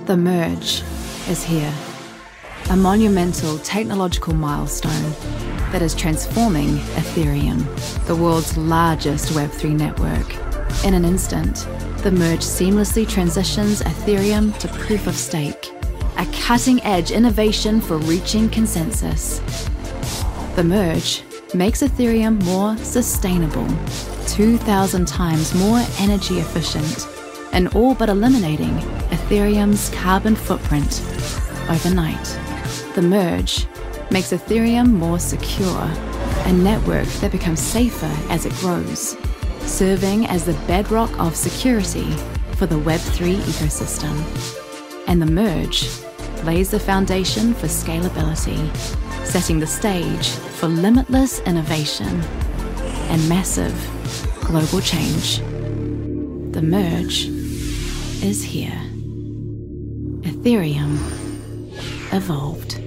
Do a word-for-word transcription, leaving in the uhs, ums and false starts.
The merge is here, a monumental technological milestone that is transforming Ethereum, the world's largest Web three network. In an instant, the merge seamlessly transitions Ethereum to proof of stake, a cutting-edge innovation for reaching consensus. The merge makes Ethereum more sustainable, two thousand times more energy efficient, and all but eliminating Ethereum's carbon footprint overnight. The merge makes Ethereum more secure, a network that becomes safer as it grows, serving as the bedrock of security for the Web three ecosystem. And the merge lays the foundation for scalability, setting the stage for limitless innovation and massive global change. The merge is here. Ethereum evolved.